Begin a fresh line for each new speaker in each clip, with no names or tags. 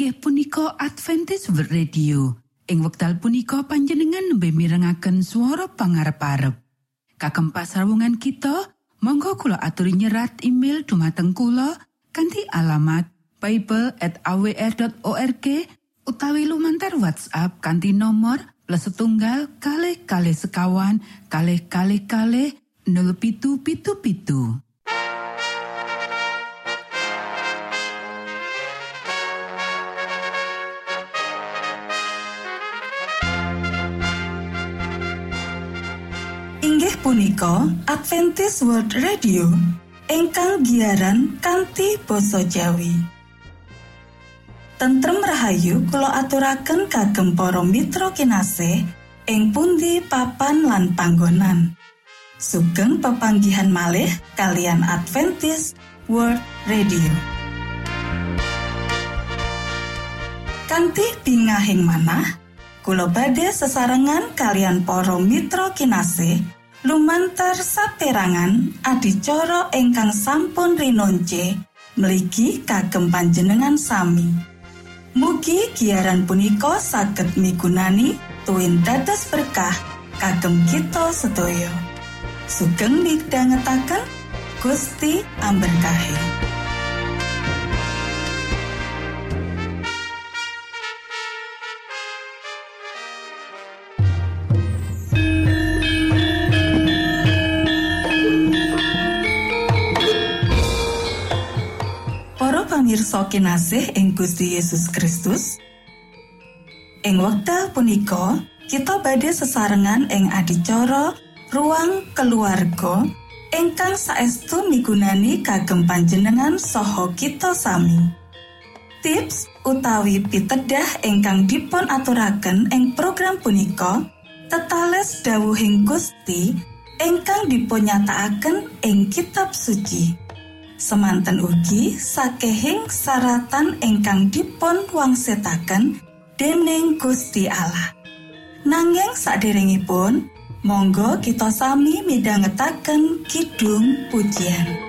inggih punika Adventist World Radio. Ing wekdal punika panjenengan nembe mirengaken swara pangarep-arep. Kagem pasrawungan kita, monggo kula aturi nyerat email dumateng kula kanthi alamat bible@awr.org utawi lumantar WhatsApp kanthi nomor +1 kalih sekawan kalih 0777.
Inggih punika Adventist World Radio ingkang giaran kanthi basa Jawi. Tentrem rahayu kula aturaken kagem para mitra kinasih ing pundi papan lan panggonan. Sugeng pepanggihan malih kalian Adventist World Radio. Kanthi bingahing manah kula badhe sesarengan kalian para mitra kinasih lumantar saperangan adicara ingkang sampun rinonce mligi kagem panjenengan sami. Mugi giaran punika saged migunani tuwin dados berkah kagem kita sedaya. Sugeng midhangetaken Gusti amberkahi. Pamirsa kinasih ing Gusti Yesus Kristus, ing wekdal punika kita badhe sesarengan ing adicara Ruang Keluarga ingkang saestu migunani kagem panjenengan saha kita sami. Tips utawi pitedah ingkang dipun aturaken ing program punika tetales dawuhing Gusti ingkang dipunyatakaken ing kitab suci. Semanten ugi sakehing saratan ingkang dipun wangsetaken dening Gusti Allah. Nanging saderengipun, monggo kita sami midhangetaken kidung pujian.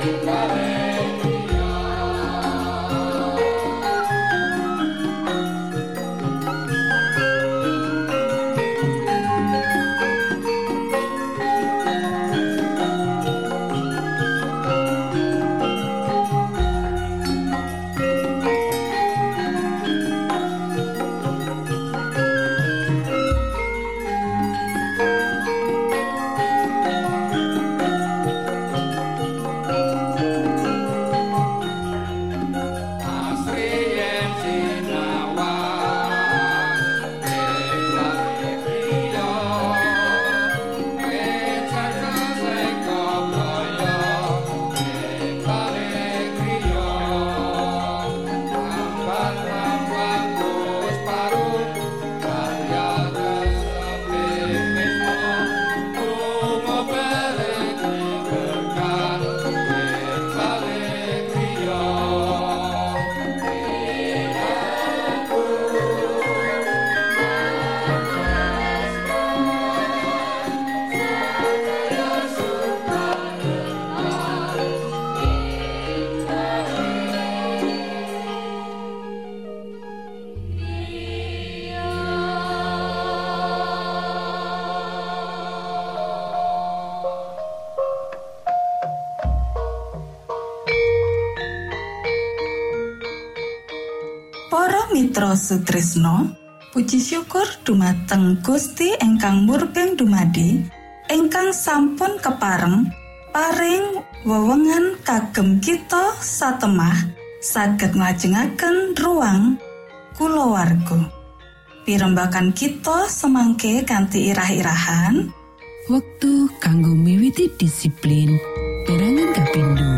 Para mitra sutresna, puji syukur dumateng Gusti ingkang murbeng dumadi, ingkang sampun kepareng paring wewengan kagem kita satemah saged nglajengaken ruang kulawarga. Pirembagan kita semangke kanthi irah-irahan
wektu kanggo miwiti disiplin perangan kapindho.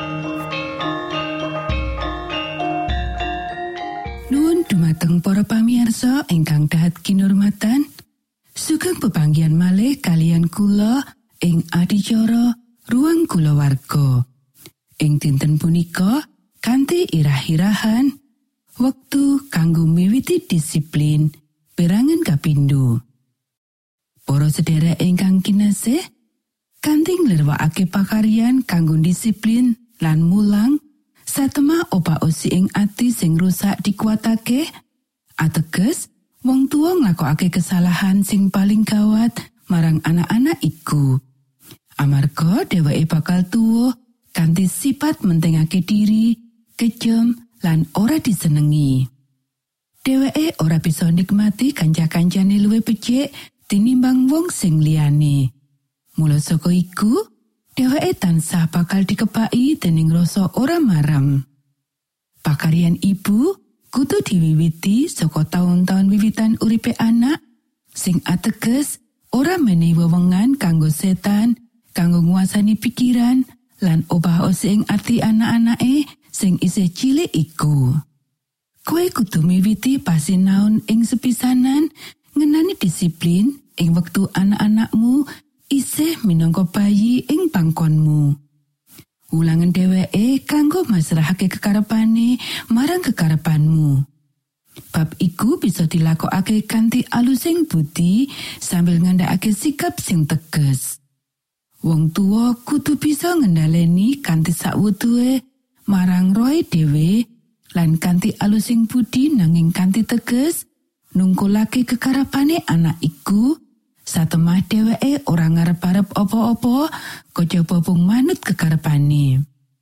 Nuwun dumateng para pamirsa ingkang dahat kinurmatan, sugeng pepanggihan malih kalian kula ing adicara ruang kulawarga. Ing dinten punika kanthi irah-irahan wektu kanggo miwiti disiplin perangan kapindho. Para sedherek ingkang kinasih, kanthi nglirwakake pakaryan kanggo disiplin lan mulang satemah opa-osi ing ati sing rusak dikuatake, ateges wong tuwa nglakokake kesalahan sing paling gawat marang anak-anak iku. Amarga dheweke bakal tuwa kanthi sifat mentingake diri, kejem lan ora disenengi. Dheweke ora bisa nikmati kanca-kancane luwih becik tinimbang wong sing liyane. Mula saka iku, dheweke tansah bakal dikepaki dening rasa ora marem. Pakaryan ibu kudu diwiwiti saka taun-taun wiwitan uripe anak, sing ateges ora menehi wewengan kanggo setan, kanggo nguasani pikiran lan obah-osi ing ati anak-anake sing isih cilik iku. Kowe kudu miwiti pasinaon ing sepisanan ngenani disiplin ing wektu anak-anakmu isih minangka bayi ing pangkonmu. Ulangan dheweke kanggo masrahake kekarepane marang kekarepanmu. Bab iku bisa dilakokake kanthi alusing budi sambil ngandhakake sikap sing teges. Wong tuwa kudu bisa ngendhaleni kanthi sakwutuhe marang roe dhewe lan kanthi alusing budi nanging kanthi teges nungkulake kekarepane anak iku. Satemah dheweke ora ngarep-arep apa-apa kejaba mung manut kekarepane.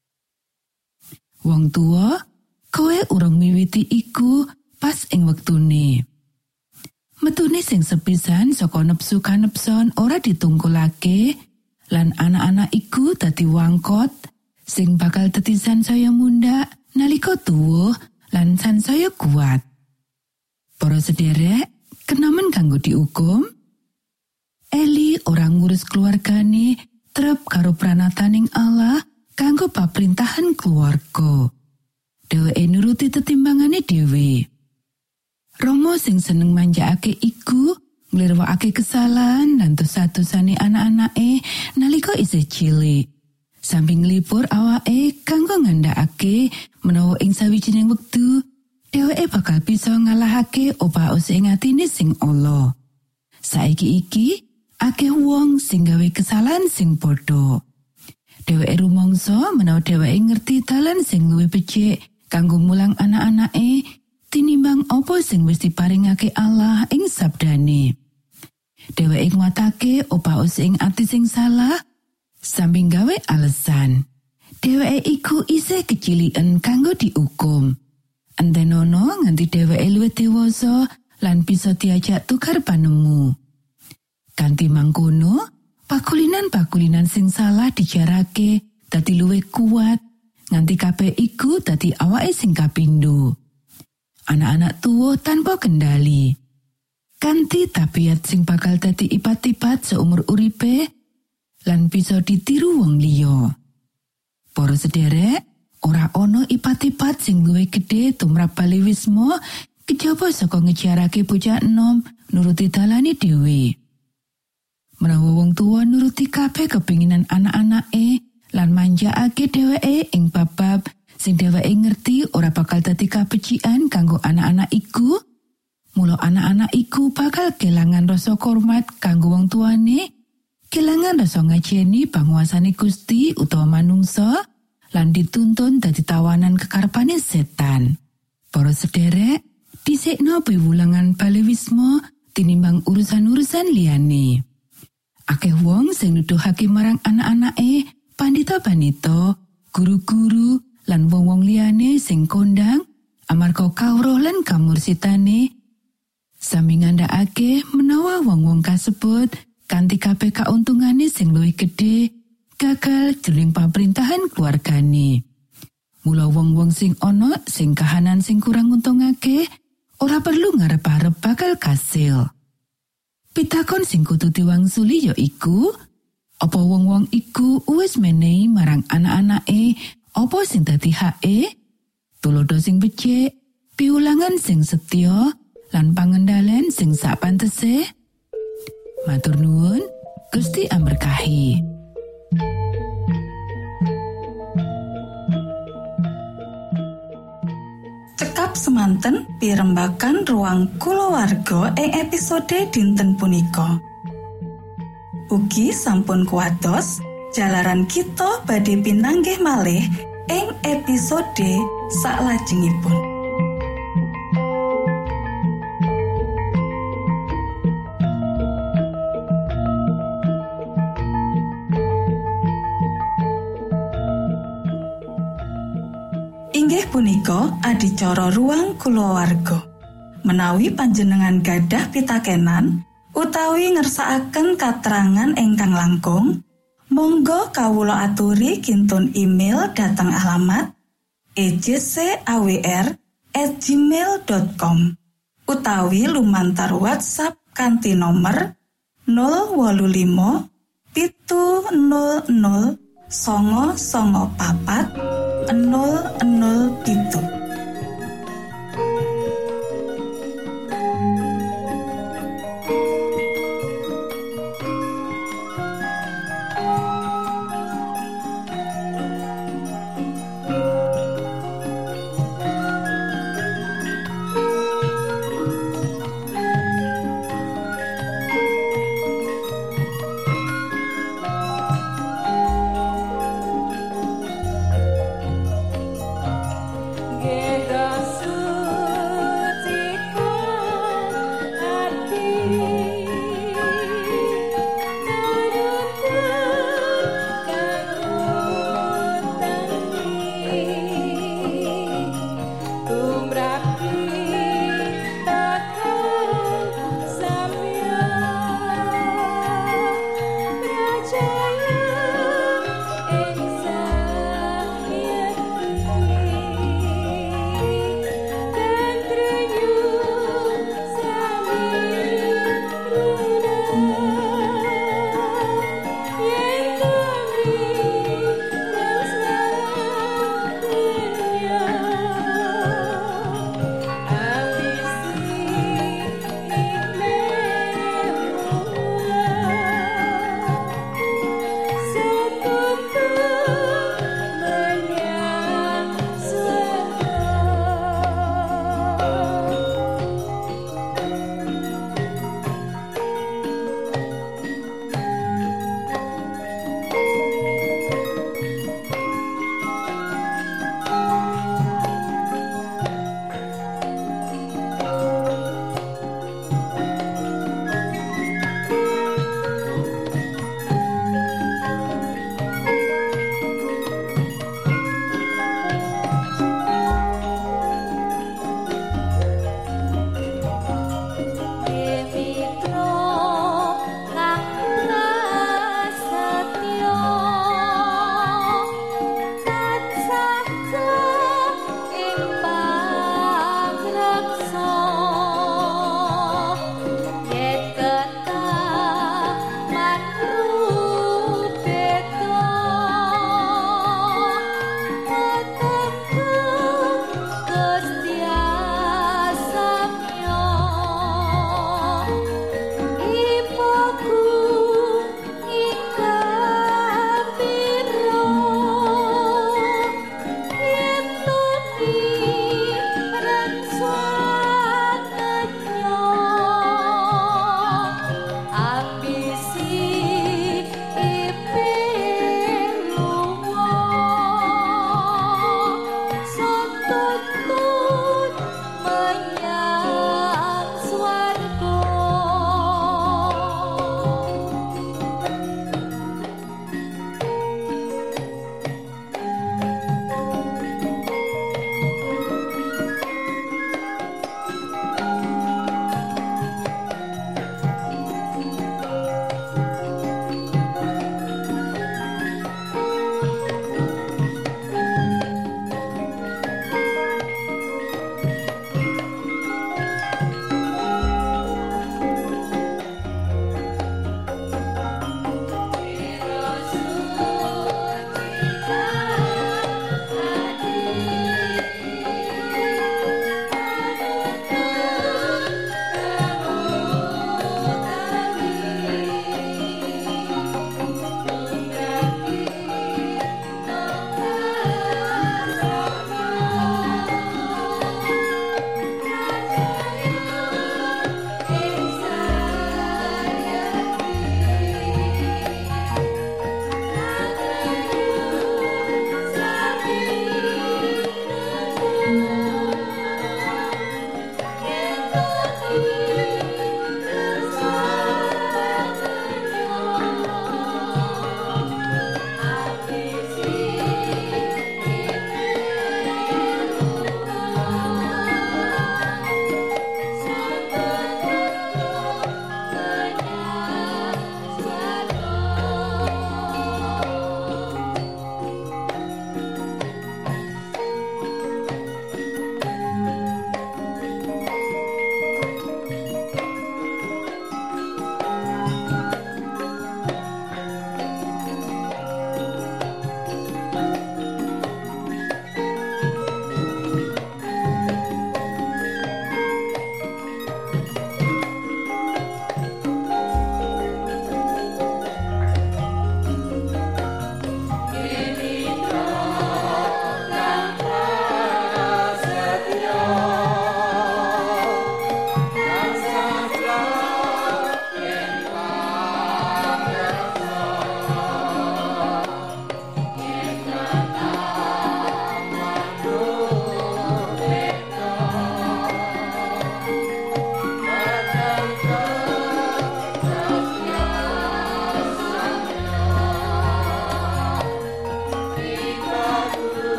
Wong tuwa, kowe urung miwiti iku pas ing wektune. Metune sing sepisan saka nepsu kanepson ora ditungkulake lan anak-anak iku dadi wangkot sing bakal dadi sansaya mundhak nalika tuwa lan sansaya kuat. Para sederek, kenamen kanggo diukum, Eli ora ngurus keluargane trep karo pranataning Allah kanggo paprintahan keluarga. Dheweke nuruti tetimbangane dhewe. Rama sing seneng manjakake iku nglirwakake kesalahan lan dosa-dosane anak-anake nalika isih cilik. Sambil nglipur awake kanggo ngandhakake menawa ing sawijining wektu dheweke bakal bisa ngalahake obah-osi ing atine sing ala. Saiki iki akeh wong sing gawe kesalahan sing padha. Dheweke rumangsa menawa dheweke ngerti dalan sing luwih becik kanggo mulang anak-anake tinimbang apa sing wis diparingake Allah ing sabdane. Dheweke nguatake opah ing ati sing salah sambil gawe alasan. Dheweke iku isih keciliken kanggo diukum. Antenono nganti dheweke luwih dewasa lan bisa diajak tukar panemu. Kanthi mangkono, pakulinan-pakulinan sing salah dijarake dadi luwih kuat nganti kabeh iku dadi awake sing kapindho. Anak-anak tuwa tanpa kendali. Kanthi tabiat sing bakal dadi ipat-ipat seumur uripe lan bisa ditiru wong liya. Para sederek, ora ana ipat-ipat sing luwih gedhe tumrap balewisma kejaba saka ngejarake bocah enom nuruti dalane dhewe. Menawa wong tuwa nuruti kabeh kepinginan anak-anake lan manjakake dheweke ing bab-bab sing dheweke ngerti ora bakal dadi kabecikan kanggo anak-anak iku, mula anak-anak iku bakal kelangan rasa hormat kanggo wong tuane, kelangan rasa ngajeni panguasane Gusti utawa manungsa, lan dituntun dadi tawanan kekarepane setan. Para sederek, dhisikno piwulangan balewisma tinimbang urusan-urusan liyane. Akeh wong sing nuduhake marang anak-anake, pandhita-pandhita, guru-guru, lan wong-wong liyane sing kondang amarga kawruh lan kamursitane, sami ngandhakake menawa wong-wong kasebut kanthi kabeh kauntungane sing luwih gedhe gagal jroning pamrintahan keluargane. Mula wong-wong sing ana sing kahanan sing kurang untungake ora perlu ngarep-arep bakal kasil. Pitakon sing kudu diwangsuli ya iku, apa wong-wong iku wis menehi marang anak-anake apa sing dadi hake, tulodo sing becik, piulangan sing setya, lan pangendalen sing sak pantese. Matur nuwun, Gusti amberkahi.
Cekap semanten pirembagan ruang kulawarga ing episode dinten punika. Ugi sampun kuwados jalaran kita badhe pinanggih malih ing episode salajengipun. Inggih punika adicara ruang kulawarga. Menawi panjenengan gadah pitakenan utawi ngersakaken katerangan ingkang langkung, monggo kawula aturi kinton email dhateng alamat ejcawr@gmail.com utawi lumantar WhatsApp kanthi nomor 085 700 994 0007.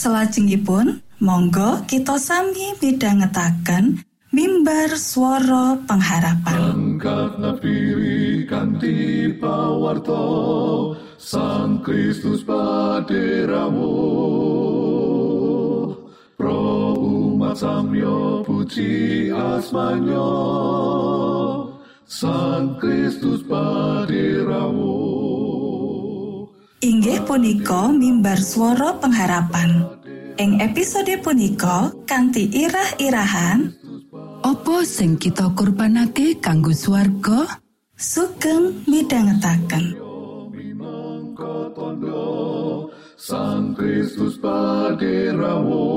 Salajengipun, monggo kita sami midhangetaken mimbar swara pengharapan.
Angkat nafiri kanthi pawarta Sang Kristus paderamu. Pro umat samyo puji asmanyo Sang Kristus paderamu.
Inggih punika mimbar swara pengharapan. Ing episode punika kanthi irah-irahan
Apa sing kita kurbanake kanggo swarga?
Sugeng midhangetaken.
Minangka tandha Sang Kristus paderamu.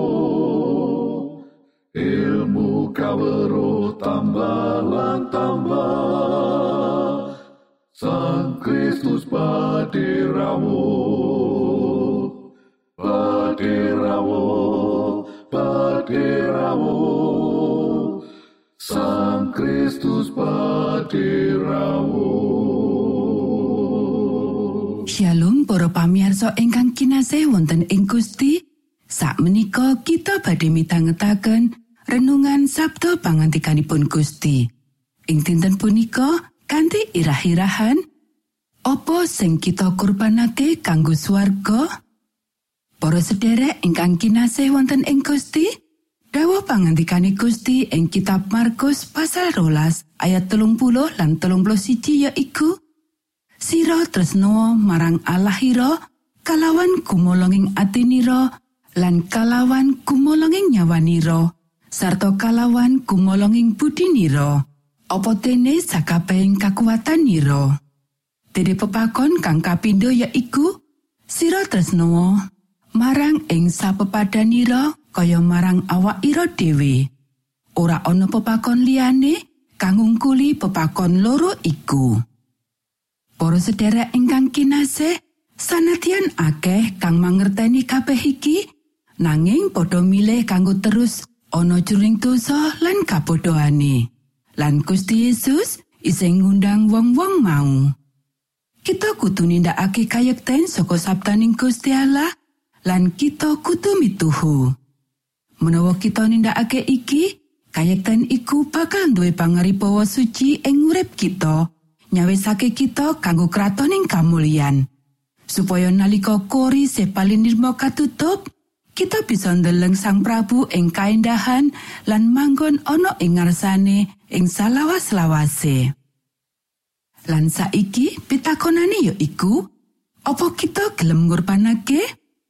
Ilmu kawruh tambah lan tambah Sang Kristus paderamu. Paderamu, paderamu Sang Kristus paderamu.
Shalom para pamirsa ingkang kinasih wonten ing Gusti. Sakmenika kita badhe midhangetaken renungan Sabda pangantikanipun Gusti. Ing dinten punika kanthi irah-irahan apa sing kita kurbanake kanggo swarga? Para sederek ingkang kinasih wonten ing Gusti, dawuh pangantikane Gusti ing kitab Markus pasal 12 ayat 30 lan 31 yaiku Sira tresna marang Allahira kalawan kumolonging atinira lan kalawan kumolonging nyawanira sarta kalawan kumolonging budinira apa dene sakabehing kakuwatanira. Dene pepakon kang kapindho yaiku sira tresna marang ing sapepadanira kaya marang awakira dhewe. Ora ana pepakon liyane kang ngungkuli pepakon loro iku. Para sedherek ingkang kinasih, sanadyan akeh kang mangerteni kabeh iki, nanging padha milih kanggo terus ana jroning dosa lan kabodohane. Lan Gusti Yesus isih ngundang wong-wong mau. Kita kudu nindakake kayekten saka sabdaning Gusti Allah lan kita kudu mituhu. Menawa kita nindakake iki, kayekten iku bakal duwe pangaribawa suci ing urip kita, nyawisake kita kanggo kratoning kamulyan. Supaya nalika kori sepalin nirma katutup, kita bisa ndeleng Sang Prabu ing kaendahan lan manggon ana ing ngarsane ing salawas-lawase. Lan saiki pitakonane yaiku, apa kita gelem ngurbanake?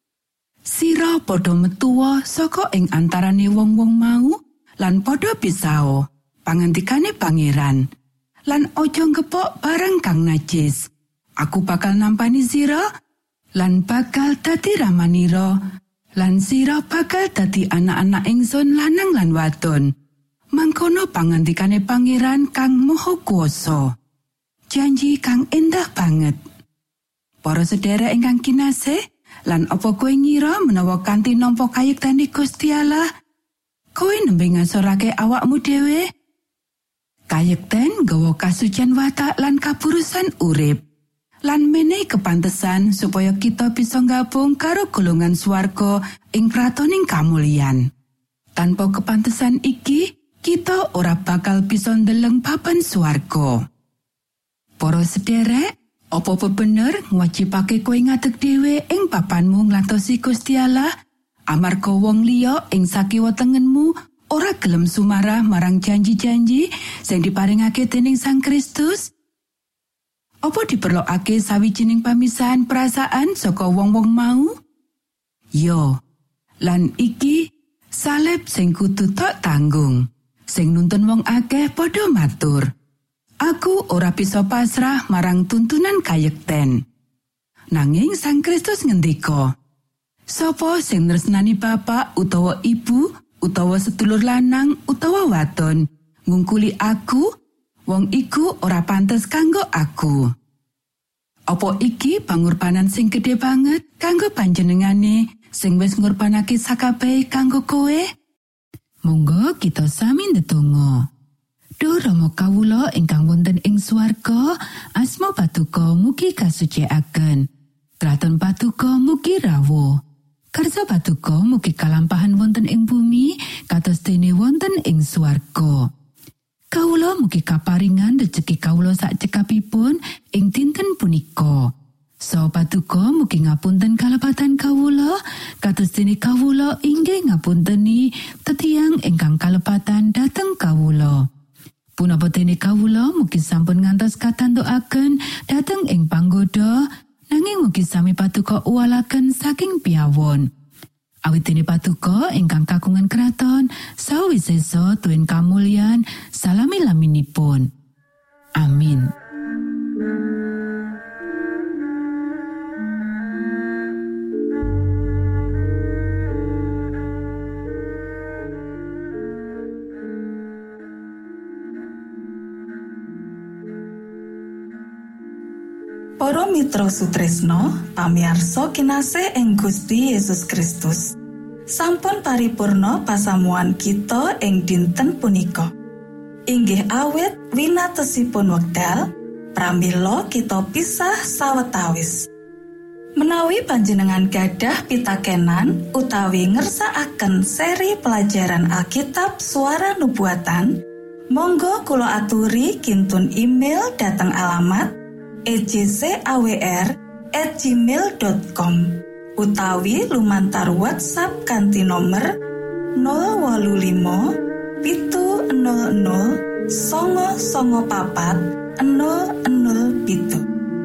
Sira padha metuwa saka ing antarane wong-wong mau lan padha pisao pangantikane pangeran lan aja ngepok barang kang najis. Aku bakal nampani sira lan bakal dadi ramanira lan sira bakal dadi anak-anak ingsun lanang lan wadon. Mangkono pangantikane pangeran kang maha kuwasa. Janji kang endah banget. Para sedherek ingkang kinasih, lan apa kowe ngira menawa kanthi nampa kayektane Gusti Allah, kowe nembe ngasorake awakmu dhewe? Kayekten nggawa kasucian watak lan kapurusan urip, lan menehi kepantesan supaya kita bisa gabung karo golongan swarga ing kratoning kamulyan. Tanpa kepantesan iki, kita ora bakal bisa ndeleng papan swarga. Para sederek, apa bener ngwajibake kowe ngadeg dhewe ing papanmu nglantosi Gusti Allah amarga wong liya ing sakiwa tengenmu ora gelem sumarah marang janji-janji sing diparingake dening Sang Kristus? Apa diperlokake sawijining pamisahan perasaan saka wong-wong mau? Yo, lan iki salib sing kudu tok tanggung. Sing nuntun wong akeh padha matur. Aku ora bisa pasrah marang tuntunan kayekten. Nanging Sang Kristus ngendika, sapa sing tresnani bapak utawa ibu utawa sedulur lanang utawa wadon ngungkuli aku, wong iku ora pantes kanggo aku. Apa iki pangorbanan sing gedhe banget kanggo panjenengane sing wis ngorbanake sakabehe kanggo kowe? Monggo kita sami ndedonga. Duh Rama kawula ingkang wonten ing swarga, asma Patuko mugi kasucikaken. Kraton Patuko mugi rawuh. Kersa Paduka mugi kalampahan wonten ing bumi kados dene wonten ing swarga. Kawula mugi kaparingan rejeki kawula sak cekapipun ing dinten punika. Saha Paduka mugi ngapunten kalepatan kawula kados dene kawula inggih ngapunteni tetiang ingkang kalepatan dhateng kawula. Punapa dene kawula mugi sampun ngantos katantukaken dhateng ing panggoda, nanging mugi sami Paduka uwalaken saking piyawon. Awit dene Paduka ingkang kagungan kraton sawisesa tuwin kamulyan salami-laminipun. Amin.
Para mitra sutresna, pamirsa kinasih ing Gusti Yesus Kristus. Sampun paripurna pasamuan kita ing dinten punika. Inggih awit winatosipun wekdal, pramila kita pisah sawetawis. Menawi panjenengan gadah pitakenan utawi ngersakaken seri pelajaran Alkitab Suara Nubuatan, monggo kula aturi kintun email dhateng alamat ejcawr@gmail.com utawi lumantar WhatsApp kanthi nomor 085 700 994 007.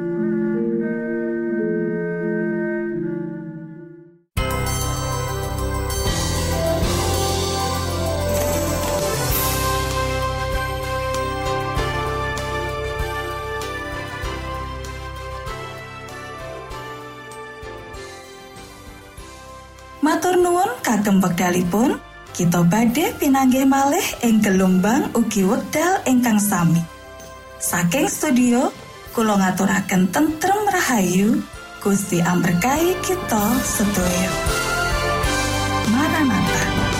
Matur nuwun kagem wekdalipun, kita badhe pinanggih malih ing gelombang ugi wekdal ingkang sami. Saking studio, kula ngaturaken tentrem rahayu, Gusti amberkahi kita sedaya. Maranatha.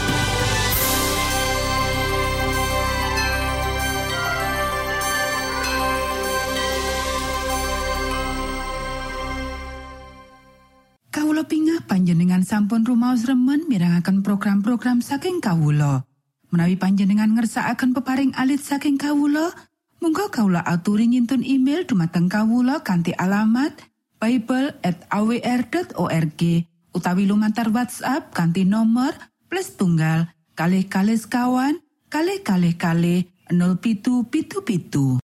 Kawula pingah panjenengan sampun rumaos remen mirengaken program-program saking kawula. Menawi panjenengan ngersakaken peparing alit saking kawula, monggo kawula aturi ngintun email dumateng kawula kanthi alamat bible@awr.org utawi lumantar WhatsApp kanthi nomor +1 kalih kalih sekawan kalih kalih kalih 0777.